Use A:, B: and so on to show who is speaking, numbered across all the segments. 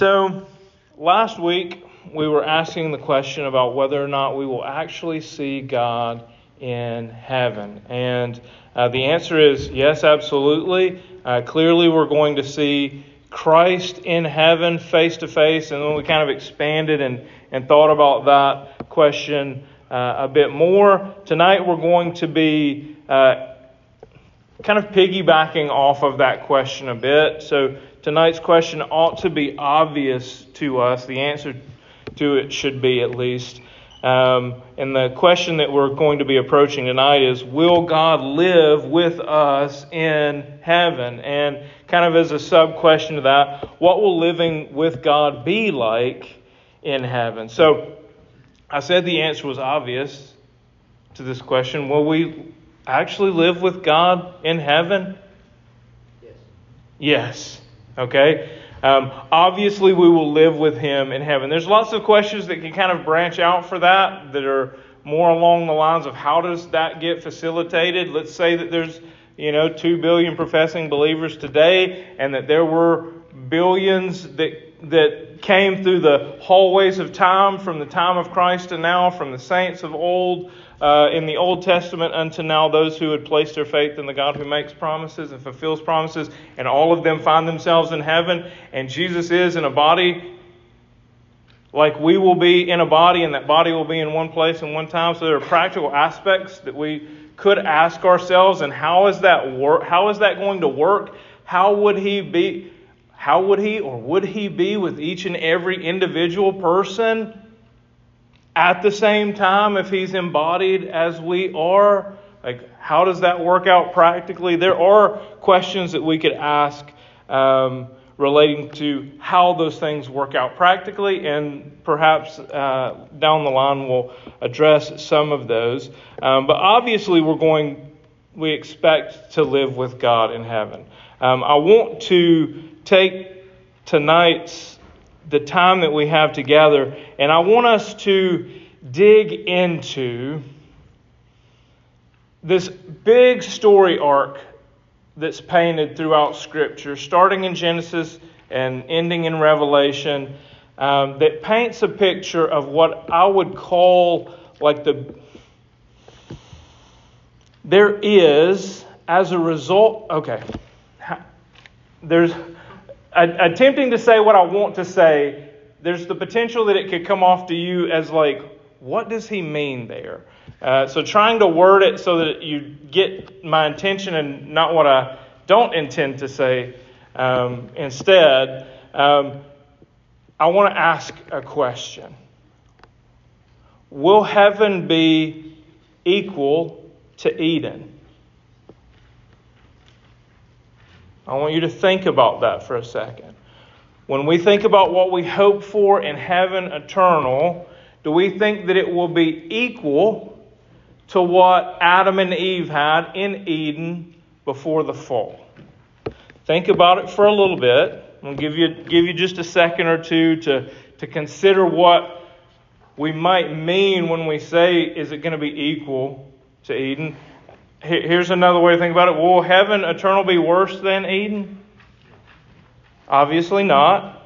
A: So, last week we were asking the question about whether or not we will actually see God in heaven. And the answer is yes, absolutely. Clearly we're going to see Christ in heaven face to face. And then we kind of expanded and thought about that question a bit more. Tonight we're going to be kind of piggybacking off of that question a bit. So tonight's question ought to be obvious to us. The answer to it should be, at least. And the question that we're going to be approaching tonight is, will God live with us in heaven? And kind of as a sub-question to that, what will living with God be like in heaven? So I said the answer was obvious to this question. Will we actually live with God in heaven? Yes. Okay. Obviously, we will live with Him in heaven. There's lots of questions that can kind of branch out for that are more along the lines of how does that get facilitated? Let's say that there's 2 billion professing believers today, and that there were billions that came through the hallways of time, from the time of Christ to now, from the saints of old, in the Old Testament unto now, those who had placed their faith in the God who makes promises and fulfills promises, and all of them find themselves in heaven, and Jesus is in a body like we will be in a body, and that body will be in one place and one time. So there are practical aspects that we could ask ourselves, and how is that work? How is that going to work? How would He be? How would He, or would He be with each and every individual person at the same time if He's embodied as we are? Like, how does that work out practically? There are questions that we could ask relating to how those things work out practically, and perhaps down the line we'll address some of those. But obviously we expect to live with God in heaven. I want to take the time that we have together, and I want us to dig into this big story arc that's painted throughout Scripture, starting in Genesis and ending in Revelation, that paints a picture of what I would call there is, as a result, there's attempting to say what I want to say, there's the potential that it could come off to you as what does he mean there? So trying to word it so that you get my intention and not what I don't intend to say. Instead, I want to ask a question. Will heaven be equal to Eden? I want you to think about that for a second. When we think about what we hope for in heaven eternal, do we think that it will be equal to what Adam and Eve had in Eden before the fall? Think about it for a little bit. I'll give you just a second or two to consider what we might mean when we say, is it going to be equal to Eden? Here's another way to think about it. Will heaven eternal be worse than Eden? Obviously not.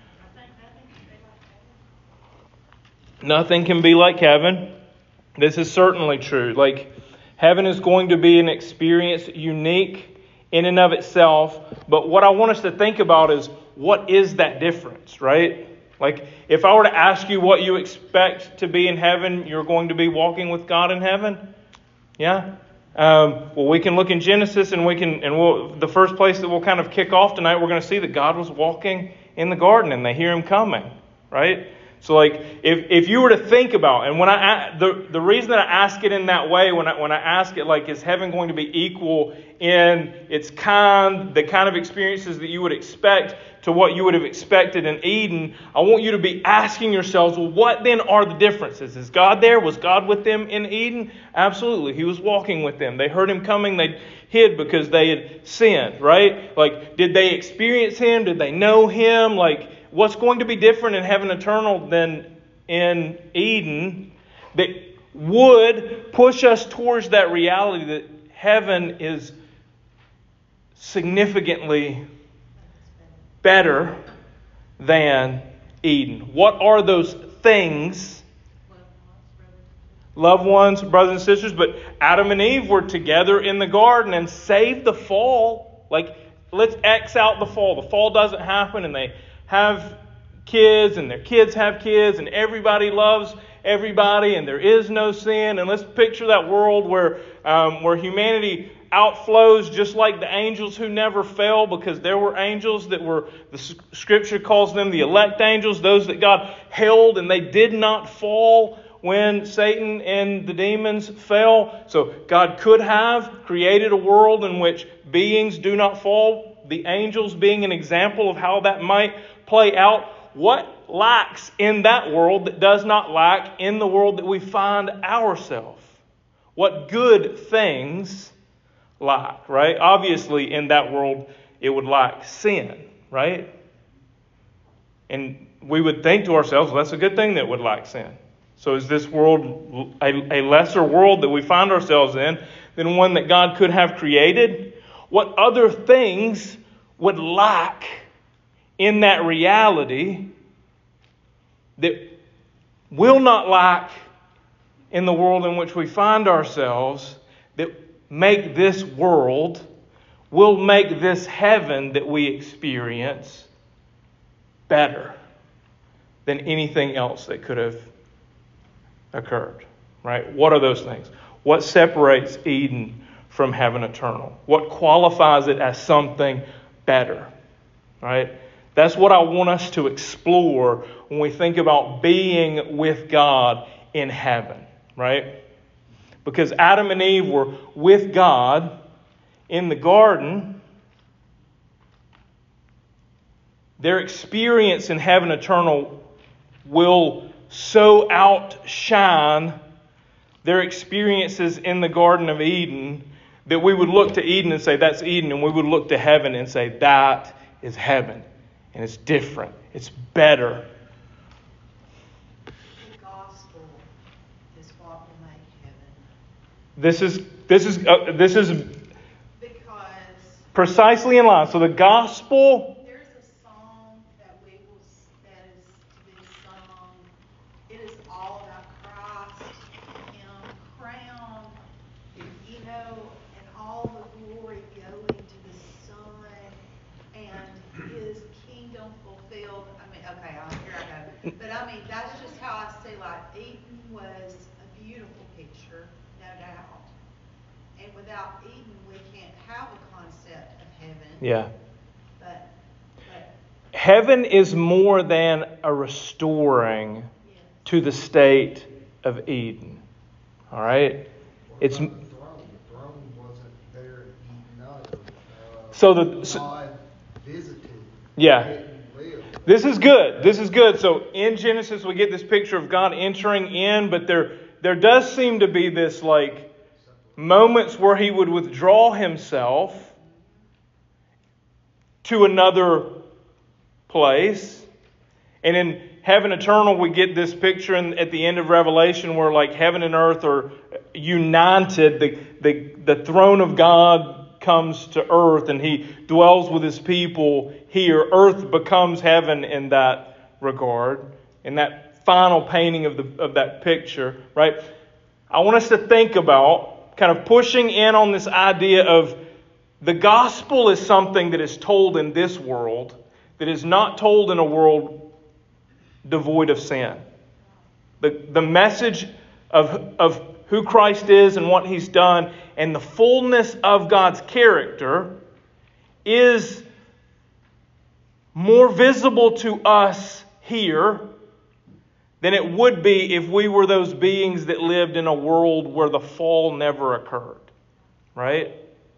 A: Nothing can be like heaven. This is certainly true. Heaven is going to be an experience unique in and of itself. But what I want us to think about is, what is that difference, right? If I were to ask you what you expect to be in heaven, you're going to be walking with God in heaven? Yeah? Well, we can look in Genesis, and the first place that we'll kind of kick off tonight, we're going to see that God was walking in the garden, and they hear Him coming, right? So, if you were to think about, and when the reason that I ask it in that way, when I ask it is heaven going to be equal in the kind of experiences that you would expect to what you would have expected in Eden, I want you to be asking yourselves, well, what then are the differences? Is God there? Was God with them in Eden? Absolutely. He was walking with them. They heard Him coming. They hid because they had sinned, right? Did they experience Him? Did they know Him? What's going to be different in heaven eternal than in Eden that would push us towards that reality that heaven is significantly better than Eden. What are those things? Loved ones, brothers and sisters. But Adam and Eve were together in the garden, and save the fall. Like, let's X out the fall. The fall doesn't happen, and they have kids, and their kids have kids, and everybody loves everybody, and there is no sin. And let's picture that world where humanity outflows just like the angels who never fell, because there were angels that were, the Scripture calls them the elect angels, those that God held, and they did not fall when Satan and the demons fell. So God could have created a world in which beings do not fall, the angels being an example of how that might play out. What lacks in that world that does not lack in the world that we find ourselves? What good things lack, right? Obviously, in that world, it would lack sin, right? And we would think to ourselves, well, that's a good thing that would lack sin. So is this world a lesser world that we find ourselves in than one that God could have created? What other things would lack in that reality that will not lack in the world in which we find ourselves, that make this world, will make this heaven that we experience better than anything else that could have occurred, right? What are those things? What separates Eden from heaven eternal? What qualifies it as something better, right? That's what I want us to explore when we think about being with God in heaven, right? Because Adam and Eve were with God in the garden. Their experience in heaven eternal will so outshine their experiences in the Garden of Eden that we would look to Eden and say, that's Eden. And we would look to heaven and say, that is heaven. And it's different. It's better.
B: The gospel is what will make heaven.
A: This is
B: Because
A: precisely in line. So the gospel.
B: there's a song that is to be sung. It is all about Christ, Him crowned, and all the glory going to the Son, and His kingdom fulfilled. Okay, here I go. But that's just how I see life. Eden was a beautiful picture, no doubt. And without Eden, we can't have a concept of heaven.
A: Yeah.
B: But
A: Heaven is more than a restoring
B: yes.
A: to the state of Eden. All right? It's
C: The throne wasn't there in Eden either. God visited.
A: yeah.
C: Didn't live.
A: This is good. This is good. So in Genesis, we get this picture of God entering in, but there does seem to be this like moments where He would withdraw Himself to another place. And in heaven eternal, we get this picture at the end of Revelation where like heaven and earth are united. The throne of God comes to earth and He dwells with His people here. Earth becomes heaven in that regard, in that final painting of that picture, right? I want us to think about kind of pushing in on this idea of the gospel is something that is told in this world that is not told in a world devoid of sin. The message of who Christ is and what He's done and the fullness of God's character is more visible to us here than it would be if we were those beings that lived in a world where the fall never occurred. Right?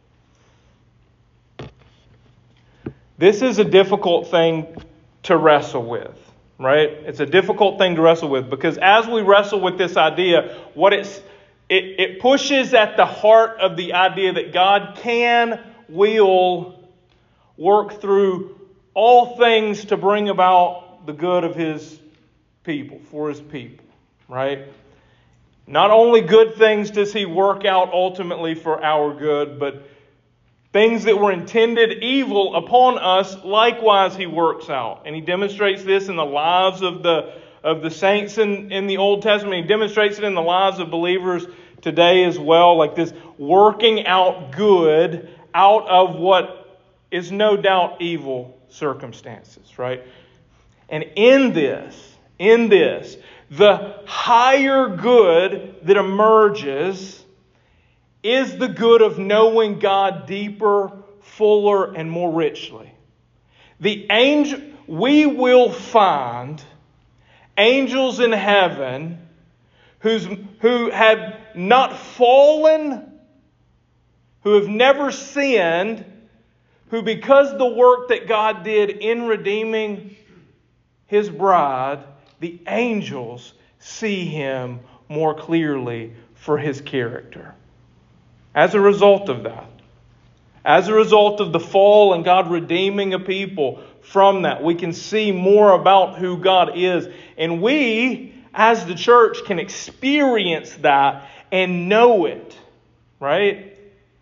A: This is a difficult thing to wrestle with. Right? It's a difficult thing to wrestle with because as we wrestle with this idea, it pushes at the heart of the idea that God will work through all things to bring about the good of His people, for His people, right? Not only good things does He work out ultimately for our good, but Things that were intended evil upon us, likewise He works out. And He demonstrates this in the lives of the saints in the Old Testament. He demonstrates it in the lives of believers today as well. Like this working out good out of what is no doubt evil circumstances, right? And in this, the higher good that emerges is the good of knowing God deeper, fuller, and more richly. We will find angels in heaven who have not fallen, who have never sinned, who because the work that God did in redeeming His bride, the angels see Him more clearly for His character. As a result of that, as a result of the fall and God redeeming a people from that, we can see more about who God is. And we, as the church, can experience that and know it. Right?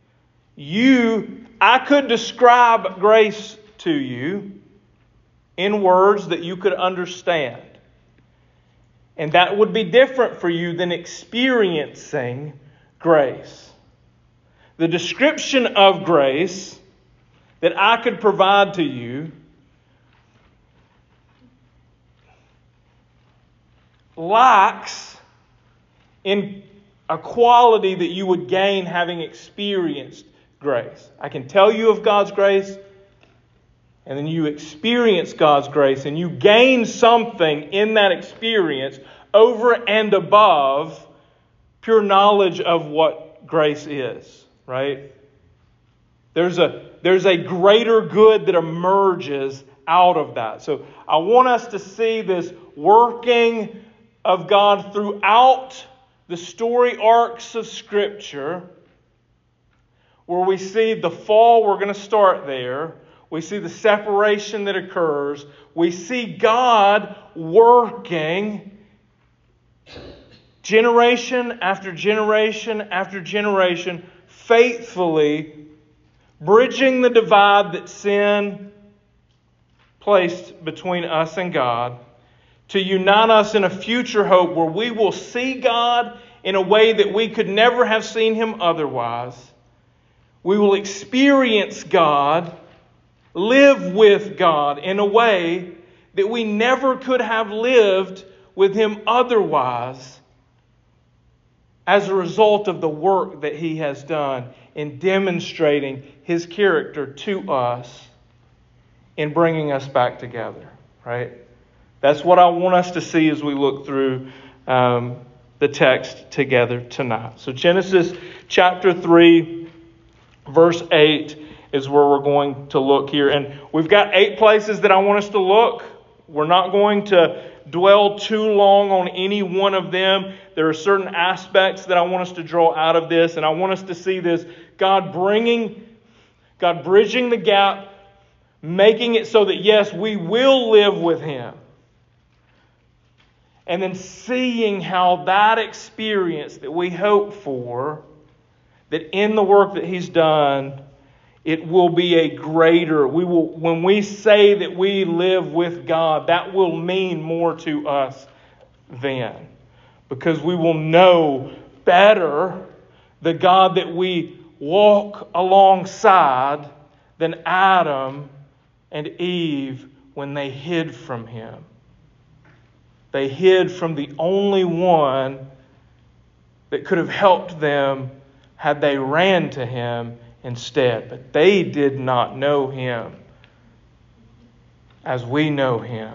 A: I could describe grace to you in words that you could understand. And that would be different for you than experiencing grace. The description of grace that I could provide to you lacks in a quality that you would gain having experienced grace. I can tell you of God's grace, and then you experience God's grace, and you gain something in that experience over and above pure knowledge of what grace is. Right? There's a greater good that emerges out of that. So I want us to see this working of God throughout the story arcs of Scripture, where we see the fall. We're going to start there. We see the separation that occurs. We see God working generation after generation after generation, faithfully bridging the divide that sin placed between us and God, to unite us in a future hope where we will see God in a way that we could never have seen Him otherwise. We will experience God, live with God in a way that we never could have lived with Him otherwise, as a result of the work that He has done in demonstrating His character to us in bringing us back together. Right? That's what I want us to see as we look through the text together tonight. So Genesis chapter 3, verse 8 is where we're going to look here. And we've got 8 places that I want us to look. We're not going to dwell too long on any one of them. There are certain aspects that I want us to draw out of this, and I want us to see this God bridging the gap, making it so that yes, we will live with Him. And then seeing how that experience that we hope for, that in the work that He's done, it will be a greater. When we say that we live with God, that will mean more to us then. Because we will know better the God that we walk alongside than Adam and Eve when they hid from Him. They hid from the only one that could have helped them had they ran to Him instead. But they did not know Him as we know Him.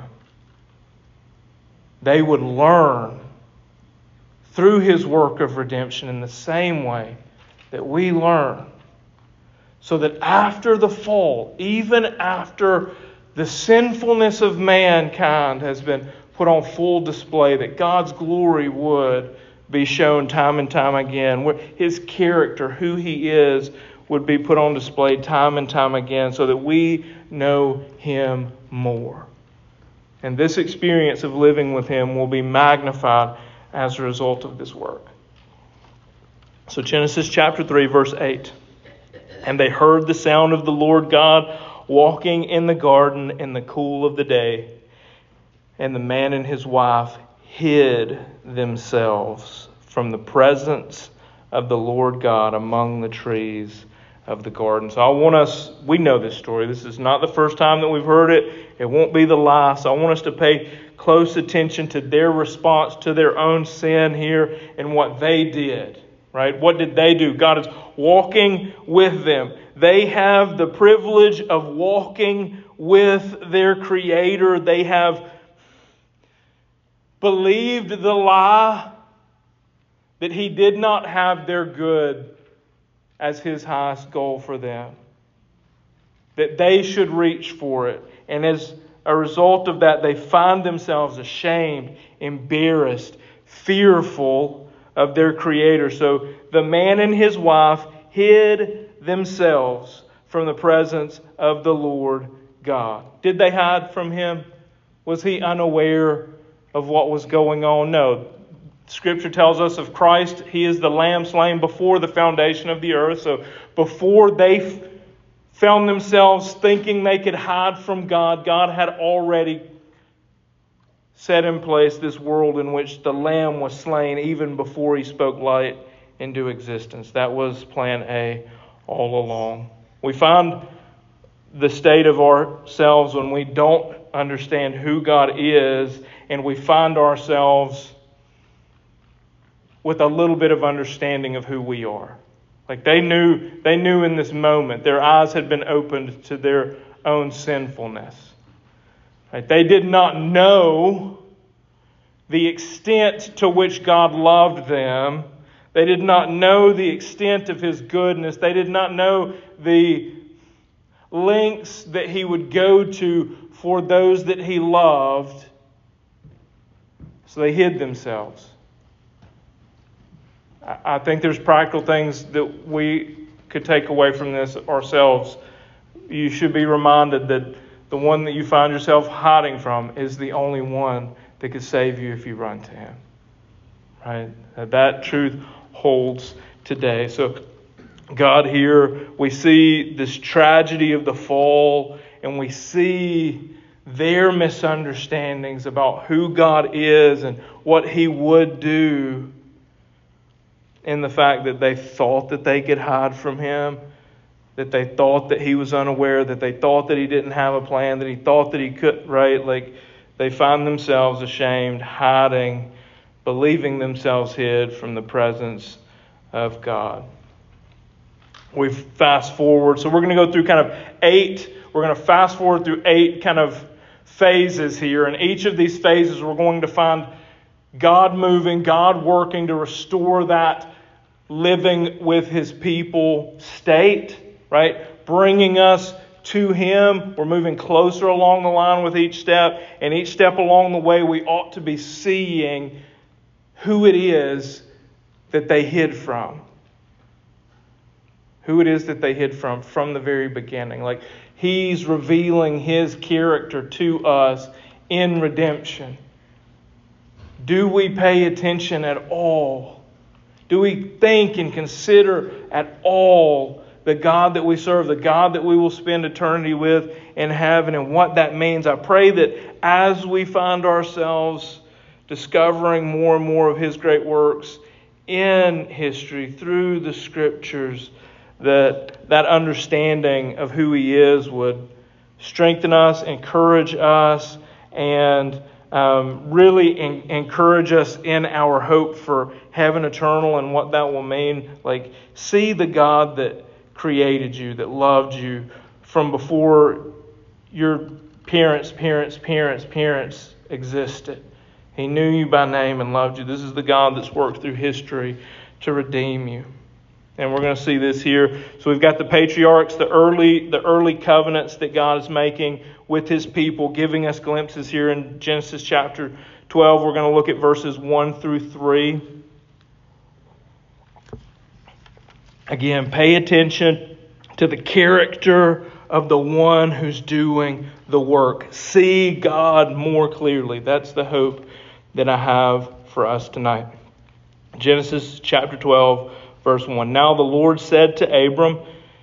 A: They would learn through His work of redemption in the same way that we learn. So that after the fall, even after the sinfulness of mankind has been put on full display, that God's glory would be shown time and time again. Where His character, who He is, would be put on display time and time again so that we know Him more. And this experience of living with Him will be magnified as a result of this work. So Genesis chapter 3, verse 8. And they heard the sound of the Lord God walking in the garden in the cool of the day. And the man and his wife hid themselves from the presence of the Lord God among the trees of the garden. So we know this story. This is not the first time that we've heard it. It won't be the last. I want us to pay close attention to their response to their own sin here and what they did. Right? What did they do? God is walking with them. They have the privilege of walking with their Creator. They have believed the lie that He did not have their good as His highest goal for them. That they should reach for it. And as a result of that, they find themselves ashamed, embarrassed, fearful of their Creator. So the man and his wife hid themselves from the presence of the Lord God. Did they hide from Him? Was He unaware of what was going on? No. Scripture tells us of Christ, He is the Lamb slain before the foundation of the earth. So before they found themselves thinking they could hide from God, God had already set in place this world in which the Lamb was slain even before He spoke light into existence. That was plan A all along. We find the state of ourselves when we don't understand who God is, and we find ourselves with a little bit of understanding of who we are. Like they knew in this moment, their eyes had been opened to their own sinfulness. Right? They did not know the extent to which God loved them. They did not know the extent of His goodness. They did not know the lengths that He would go to for those that He loved. So they hid themselves. I think there's practical things that we could take away from this ourselves. You should be reminded that the one that you find yourself hiding from is the only one that could save you if you run to Him. Right? That truth holds today. So God here, we see this tragedy of the fall, and we see their misunderstandings about who God is and what He would do, in the fact that they thought that they could hide from Him, that they thought that He was unaware, that they thought that He didn't have a plan, that He thought that He couldn't, right? Like they find themselves ashamed, hiding, believing themselves hid from the presence of God. We fast forward. So we're going to go through we're going to fast forward through 8 kind of phases here. And each of these phases we're going to find God moving, God working to restore that living with His people state, right? Bringing us to Him. We're moving closer along the line with each step. And each step along the way, we ought to be seeing who it is that they hid from. Who it is that they hid from the very beginning. Like He's revealing His character to us in redemption. Do we pay attention at all? Do we think and consider at all the God that we serve, the God that we will spend eternity with in heaven, and what that means? I pray that as we find ourselves discovering more and more of His great works in history through the Scriptures, that understanding of who He is would strengthen us, encourage us, and really encourage us in our hope for heaven eternal and what that will mean. Like, see the God that created you, that loved you from before your parents existed. He knew you by name and loved you. This is the God that's worked through history to redeem you. And we're going to see this here. So we've got the patriarchs, the early covenants that God is making with His people, giving us glimpses here in Genesis chapter 12. We're going to look at verses 1 through 3. Again, pay attention to the character of the one who's doing the work. See God more clearly. That's the hope that I have for us tonight. Genesis chapter 12, verse 1. Now the Lord said to Abram,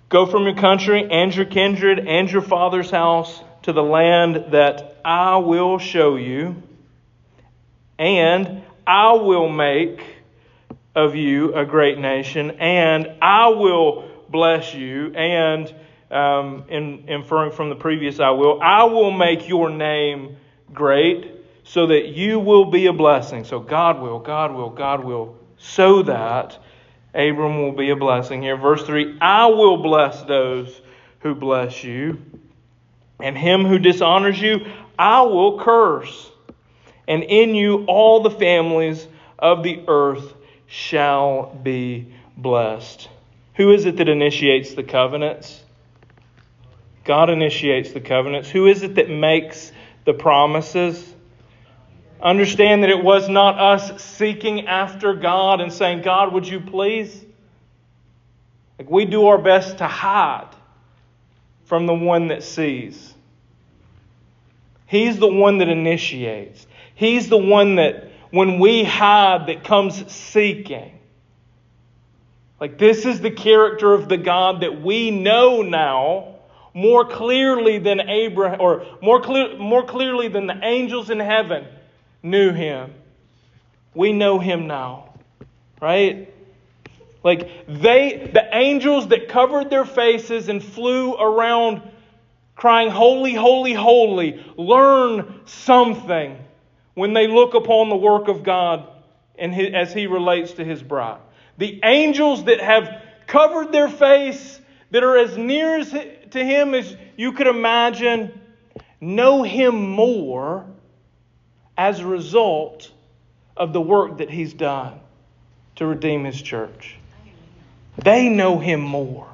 A: Go from your country and your kindred and your father's house to the land that I will show you, and I will make of you a great nation, and I will bless you, and inferring from the previous I will make your name great, so that you will be a blessing. So God will, so that Abram will be a blessing. Here, verse 3, I will bless those who bless you, and him who dishonors you, I will curse. And in you all the families of the earth shall be blessed. Who is it that initiates the covenants? God initiates the covenants. Who is it that makes the promises? Understand that it was not us seeking after God and saying, God, would you please? Like we do our best to hide from the one that sees. He's the one that initiates. He's the one that, when we hide, that comes seeking. Like this is the character of the God that we know now more clearly than Abraham, or more clearly than the angels in heaven knew him. We know him now, right? Like the angels that covered their faces and flew around crying, holy, holy, holy, learn something when they look upon the work of God and as He relates to His bride. The angels that have covered their face, that are as near to Him as you could imagine, know Him more as a result of the work that He's done to redeem His church. They know Him more.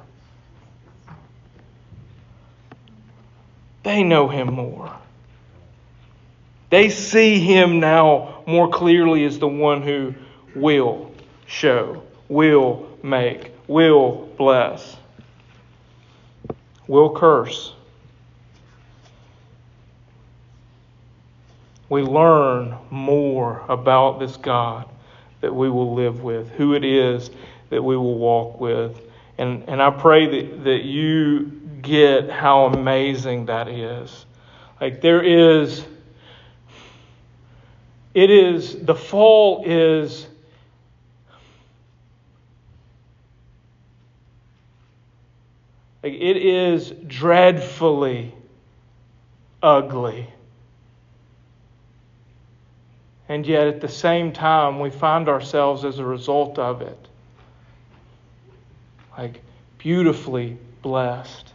A: They know Him more. They see Him now more clearly as the one who will show, will make, will bless, will curse. We learn more about this God that we will live with, who it is that we will walk with. And I pray that you get how amazing that is. Like the fall is like it is dreadfully ugly. And yet at the same time, we find ourselves as a result of it, like beautifully blessed.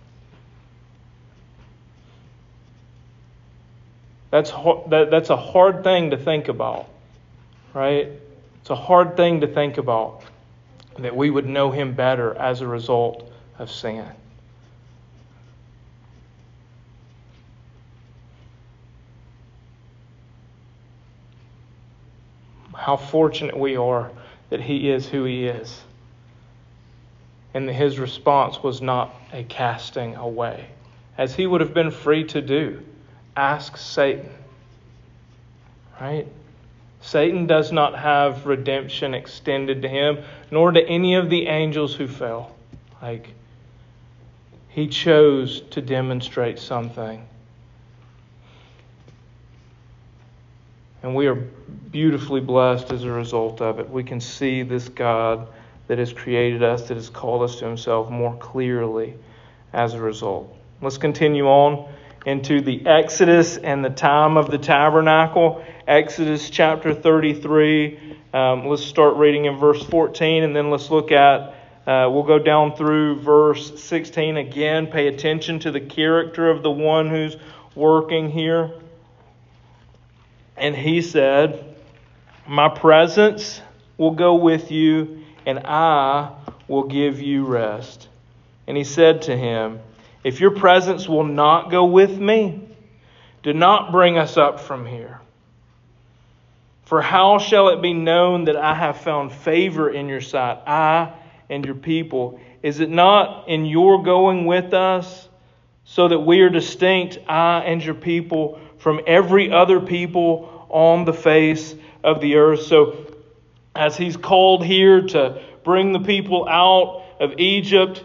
A: That's a hard thing to think about, right? It's a hard thing to think about, that we would know Him better as a result of sin. How fortunate we are that He is who He is. And that His response was not a casting away, as He would have been free to do. Ask Satan. Right? Satan does not have redemption extended to him, nor to any of the angels who fell. Like, he chose to demonstrate something. And we are beautifully blessed as a result of it. We can see this God that has created us, that has called us to Himself more clearly as a result. Let's continue on into the Exodus and the time of the tabernacle. Exodus chapter 33. Let's start reading in verse 14, and then let's look at, we'll go down through verse 16 again. Pay attention to the character of the one who's working here. And he said, my presence will go with you, and I will give you rest. And he said to him, if your presence will not go with me, do not bring us up from here. For how shall it be known that I have found favor in your sight, I and your people? Is it not in your going with us, so that we are distinct, I and your people, from every other people on the face of the earth? So as he's called here to bring the people out of Egypt,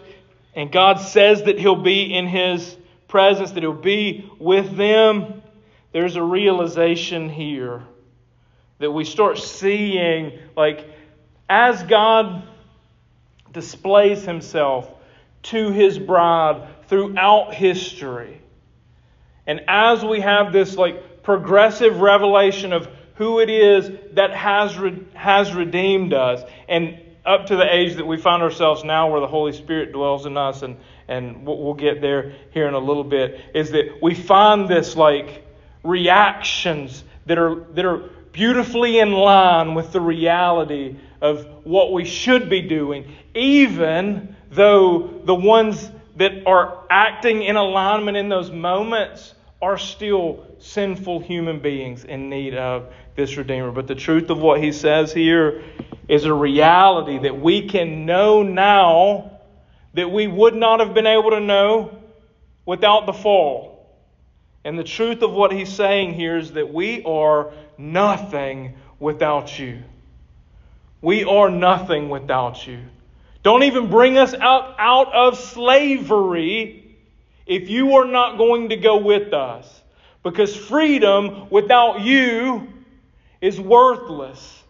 A: and God says that He'll be in His presence, that He'll be with them, there's a realization here that we start seeing, like, as God displays Himself to His bride throughout history, and as we have this like progressive revelation of who it is that has redeemed us, and up to the age that we find ourselves now where the Holy Spirit dwells in us, and we'll get there here in a little bit, is that we find this like reactions that are beautifully in line with the reality of what we should be doing, even though the ones that are acting in alignment in those moments are still sinful human beings in need of this Redeemer. But the truth of what he says here is a reality that we can know now that we would not have been able to know without the fall. And the truth of what he's saying here is that we are nothing without you. We are nothing without you. Don't even bring us out of slavery if you are not going to go with us. Because freedom without you is worthless.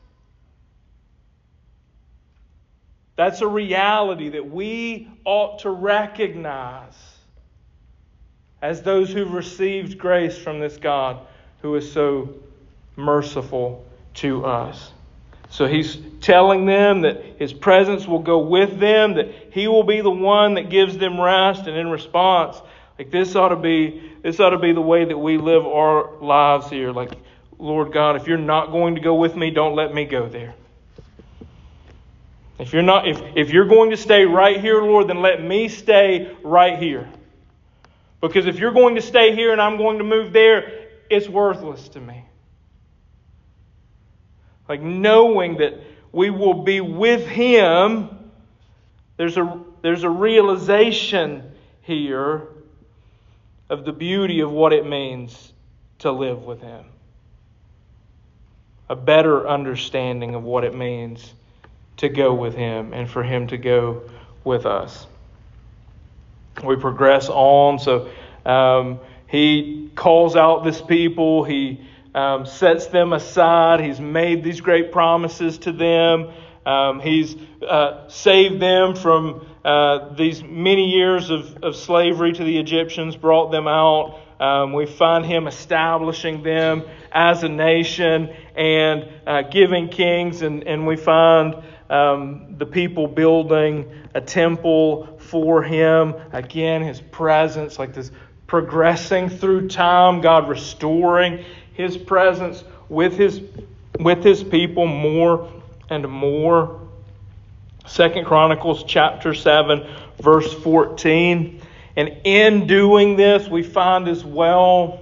A: That's a reality that we ought to recognize as those who've received grace from this God who is so merciful to us. So he's telling them that his presence will go with them, that he will be the one that gives them rest. And in response, like this ought to be the way that we live our lives here. Like, Lord God, if you're not going to go with me, don't let me go there. If you're going to stay right here, Lord, then let me stay right here. Because if you're going to stay here and I'm going to move there, it's worthless to me. Like knowing that we will be with Him, there's a realization here of the beauty of what it means to live with Him. A better understanding of what it means to go with Him and for Him to go with us. We progress on. So He calls out this people. He sets them aside. He's made these great promises to them. He's saved them from these many years of slavery to the Egyptians, brought them out. We find Him establishing them as a nation and giving kings. And we find the people building a temple for Him. Again, His presence, like this progressing through time, God restoring His presence with His people more and more. 2 Chronicles chapter 7, verse 14. And in doing this, we find as well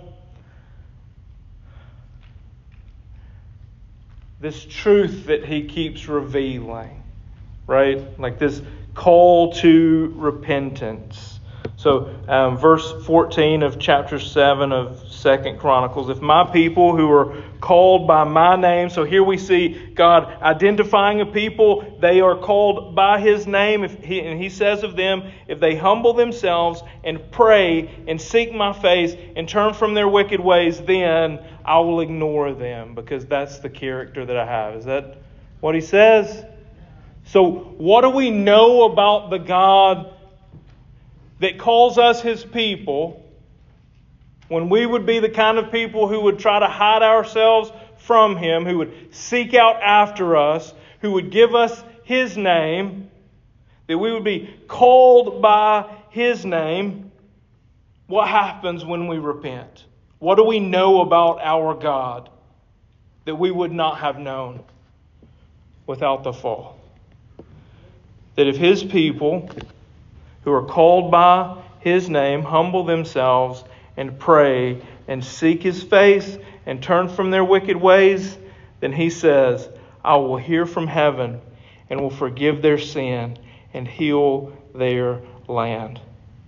A: this truth that He keeps revealing, right? Like this call to repentance. So verse 14 of chapter 7 of 2 Chronicles, if my people who are called by my name, so here we see God identifying a people, they are called by His name, and He says of them, if they humble themselves and pray and seek my face and turn from their wicked ways, then I will ignore them, because that's the character that I have. Is that what He says? So what do we know about the God that calls us His people, when we would be the kind of people who would try to hide ourselves from Him, who would seek out after us, who would give us His name, that we would be called by His name? What happens when we repent? What do we know about our God that we would not have known without the fall? That if His people who are called by His name humble themselves and pray and seek His face and turn from their wicked ways, then He says, I will hear from heaven and will forgive their sin and heal their land.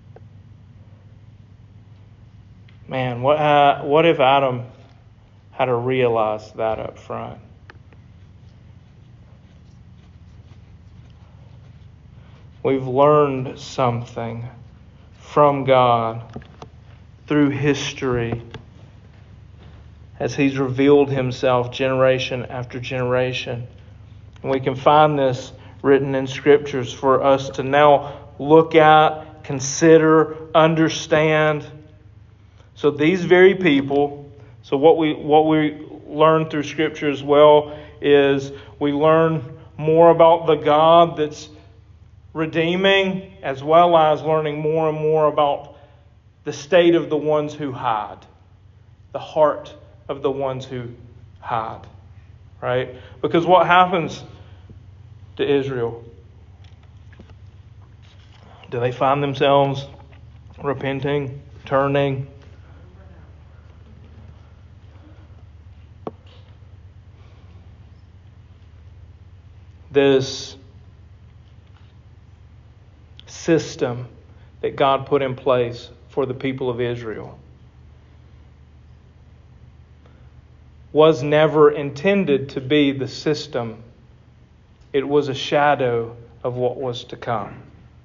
A: Man, what if Adam had to realize that up front? We've learned something from God through history as He's revealed Himself generation after generation. And we can find this written in Scriptures for us to now look at, consider, understand. So these very people, so what we learn through Scripture as well is we learn more about the God that's redeeming, as well as learning more and more about the state of the ones who hide, the heart of the ones who hide, right? Because what happens to Israel? Do they find themselves repenting, turning? This system that God put in place for the people of Israel was never intended to be the system. It was a shadow of what was to come.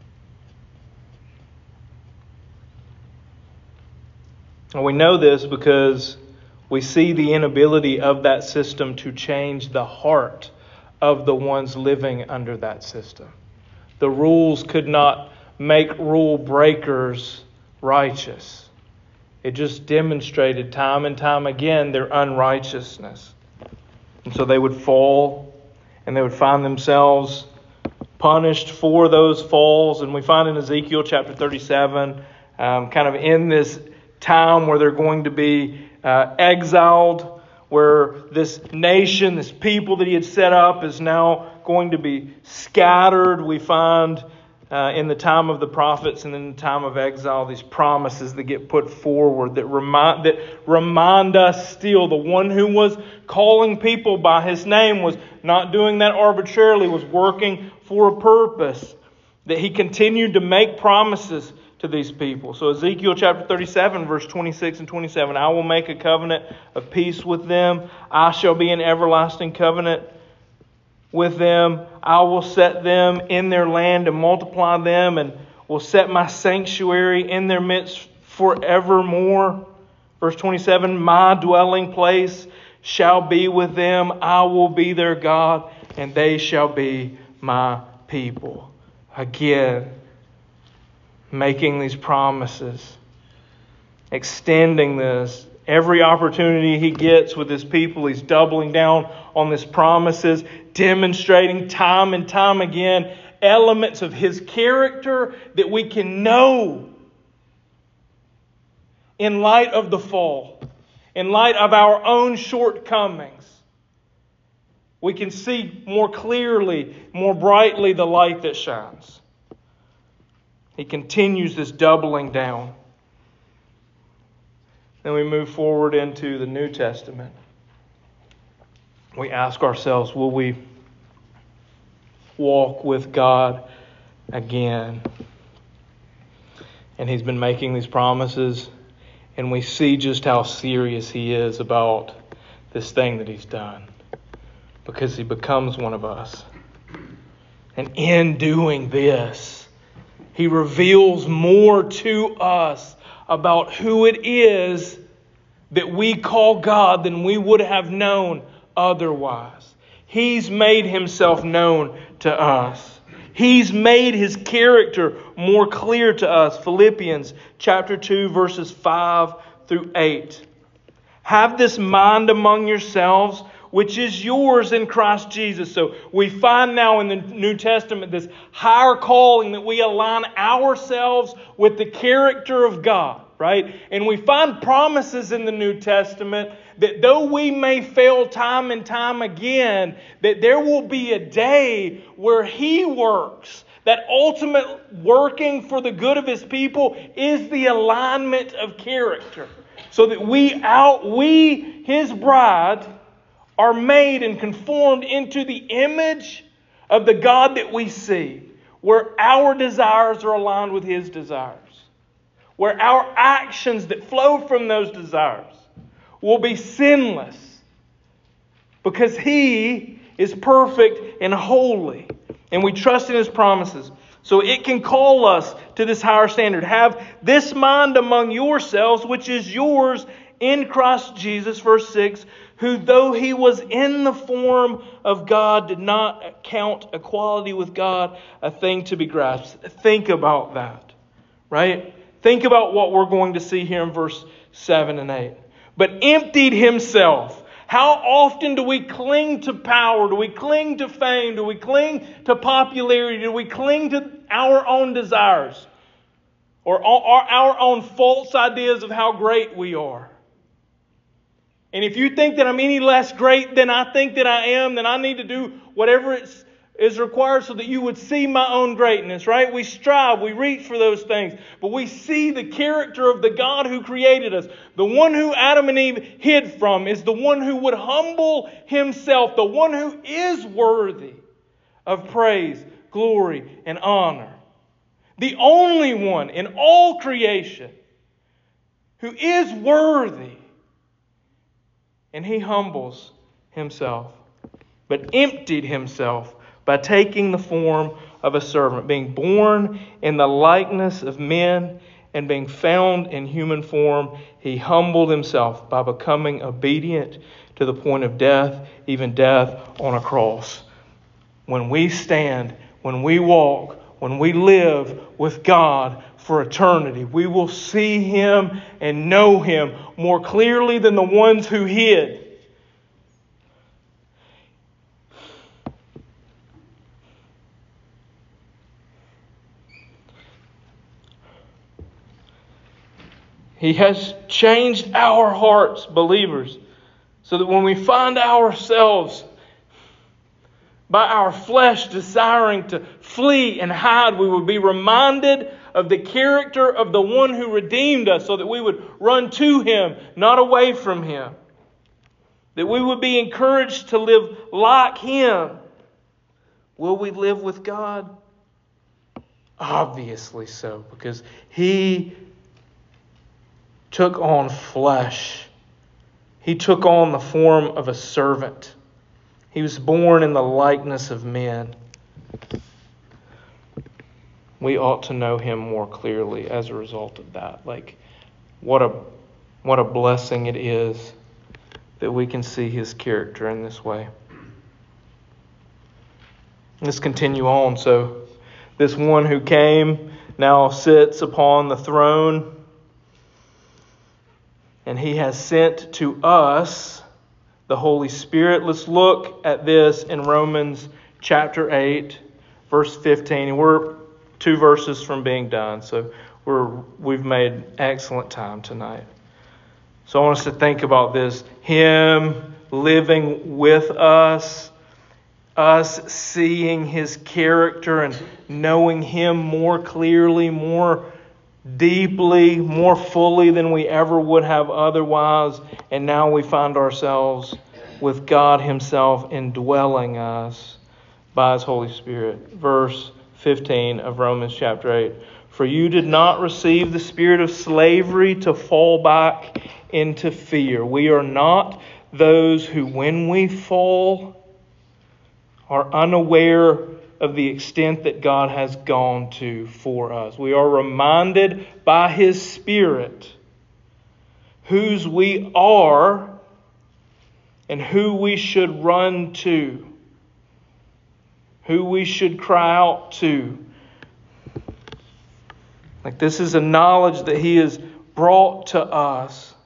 A: And we know this because we see the inability of that system to change the heart of the ones living under that system. The rules could not make rule breakers righteous. It just demonstrated time and time again their unrighteousness. And so they would fall and they would find themselves punished for those falls. And we find in Ezekiel chapter 37, kind of in this time where they're going to be exiled, where this nation, this people that He had set up is now going to be scattered. We find in the time of the prophets and in the time of exile these promises that get put forward that remind us still the one who was calling people by His name was not doing that arbitrarily, was working for a purpose, that He continued to make promises to these people. So Ezekiel chapter 37, verse 26 and 27, I will make a covenant of peace with them. I shall be an everlasting covenant with them. I will set them in their land and multiply them, and will set my sanctuary in their midst forevermore. Verse 27, my dwelling place shall be with them. I will be their God, and they shall be my people. Again, making these promises, extending this. Every opportunity He gets with His people, He's doubling down on His promises, demonstrating time and time again elements of His character that we can know in light of the fall, in light of our own shortcomings. We can see more clearly, more brightly the light that shines. He continues this doubling down. Then we move forward into the New Testament. We ask ourselves, will we walk with God again? And He's been making these promises, and we see just how serious He is about this thing that He's done, because He becomes one of us. And in doing this, He reveals more to us about who it is that we call God than we would have known otherwise. He's made Himself known to us. He's made His character more clear to us. Philippians chapter 2, verses 5 through 8. Have this mind among yourselves, which is yours in Christ Jesus. So we find now in the New Testament this higher calling that we align ourselves with the character of God, right? And we find promises in the New Testament that though we may fail time and time again, that there will be a day where He works. That ultimate working for the good of His people is the alignment of character. So that we, His bride, are made and conformed into the image of the God that we see, where our desires are aligned with His desires, where our actions that flow from those desires will be sinless, because He is perfect and holy, and we trust in His promises. So it can call us to this higher standard. Have this mind among yourselves, which is yours in Christ Jesus, verse 6, who though he was in the form of God, did not count equality with God a thing to be grasped. Think about that, right? Think about what we're going to see here in verse 7 and 8. But emptied himself. How often do we cling to power? Do we cling to fame? Do we cling to popularity? Do we cling to our own desires? Or our own false ideas of how great we are? And if you think that I'm any less great than I think that I am, then I need to do whatever is required so that you would see my own greatness, right? We strive, we reach for those things. But we see the character of the God who created us. The one who Adam and Eve hid from is the one who would humble himself. The one who is worthy of praise, glory, and honor. The only one in all creation who is worthy. And he humbles himself, but emptied himself by taking the form of a servant, being born in the likeness of men and being found in human form. He humbled himself by becoming obedient to the point of death, even death on a cross. When we stand, when we walk, when we live with God for eternity, we will see Him and know Him more clearly than the ones who hid. He has changed our hearts, believers, so that when we find ourselves by our flesh desiring to flee and hide, we would be reminded of the character of the one who redeemed us, so that we would run to Him, not away from Him. That we would be encouraged to live like Him. Will we live with God? Obviously so, because He took on flesh. He took on the form of a servant. He was born in the likeness of men. We ought to know Him more clearly as a result of that. What a blessing it is that we can see His character in this way. Let's continue on. So, this one who came now sits upon the throne, and He has sent to us the Holy Spirit. Let's look at this in Romans chapter 8, verse 15. And we're 2 verses from being done, so we've made excellent time tonight. So I want us to think about this. Him living with us seeing His character and knowing Him more clearly, more deeply, more fully than we ever would have otherwise. And now we find ourselves with God Himself indwelling us by His Holy Spirit. Verse 15 of Romans chapter 8. For you did not receive the spirit of slavery to fall back into fear. We are not those who, when we fall, are unaware of the extent that God has gone to for us. We are reminded by His Spirit whose we are and who we should run to, who we should cry out to. This is a knowledge that He has brought to us.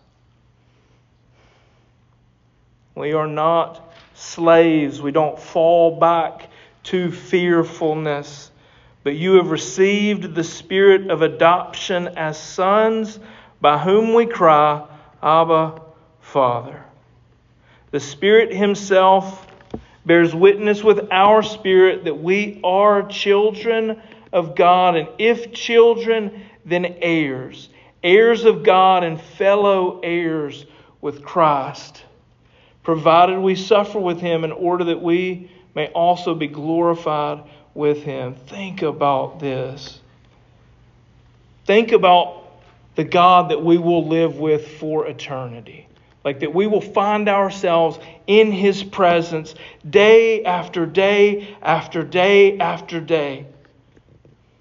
A: We are not slaves. We don't fall back to fearfulness. But you have received the Spirit of adoption as sons, by whom we cry, Abba, Father. The Spirit Himself bears witness with our spirit that we are children of God, and if children, then heirs. Heirs of God and fellow heirs with Christ, provided we suffer with Him in order that we may also be glorified with Him. Think about this. Think about the God that we will live with for eternity. That we will find ourselves in His presence day after day after day after day.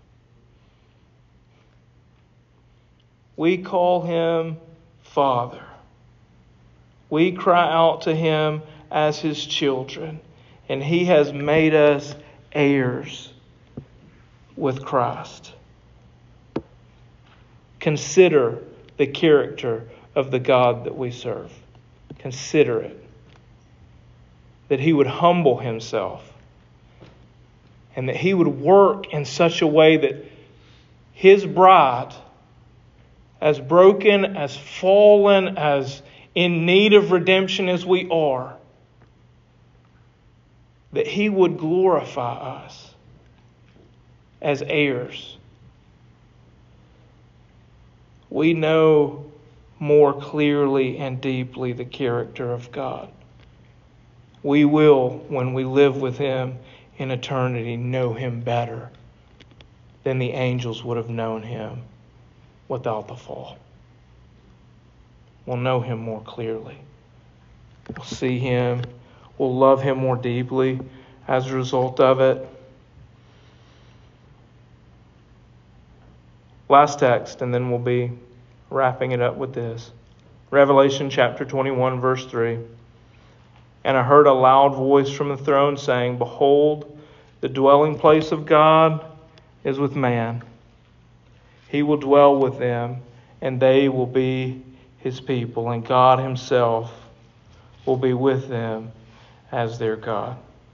A: We call him Father. We cry out to him as his children, and he has made us heirs with Christ. Consider the character of the God that we serve. Consider it. That he would humble himself, and that he would work in such a way that his bride, as broken, as fallen, as in need of redemption as we are, that he would glorify us as heirs. We know more clearly and deeply the character of God. We will, when we live with him in eternity, know him better than the angels would have known him without the fall. We'll know him more clearly. We'll see him. We'll love him more deeply as a result of it. Last text, and then we'll be wrapping it up with this. Revelation chapter 21, verse 3. And I heard a loud voice from the throne saying, Behold, the dwelling place of God is with man. He will dwell with them, and they will be his people, and God himself will be with them as their God.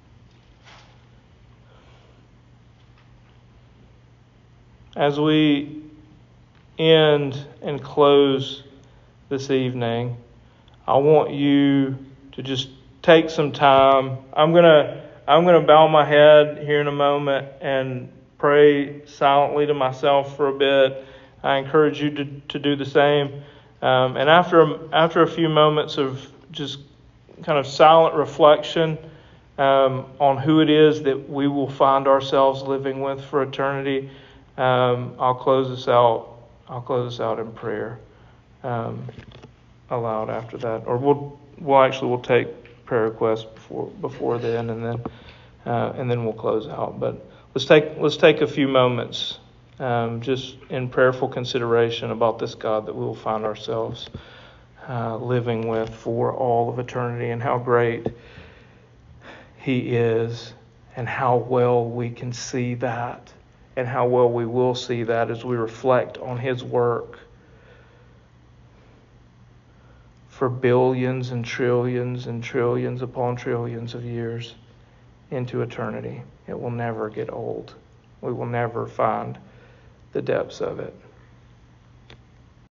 A: As we end and close this evening, I want you to just take some time. I'm gonna bow my head here in a moment and pray silently to myself for a bit. I encourage you to do the same. And after a few moments of just kind of silent reflection on who it is that we will find ourselves living with for eternity, I'll close this out. I'll close this out in prayer aloud after that, or we'll take prayer requests before then, and then we'll close out. But let's take a few moments just in prayerful consideration about this God that we will find ourselves living with for all of eternity, and how great he is, and how well we can see that, and how well we will see that as we reflect on his work for billions and trillions upon trillions of years into eternity. It will never get old. We will never find the depths of it.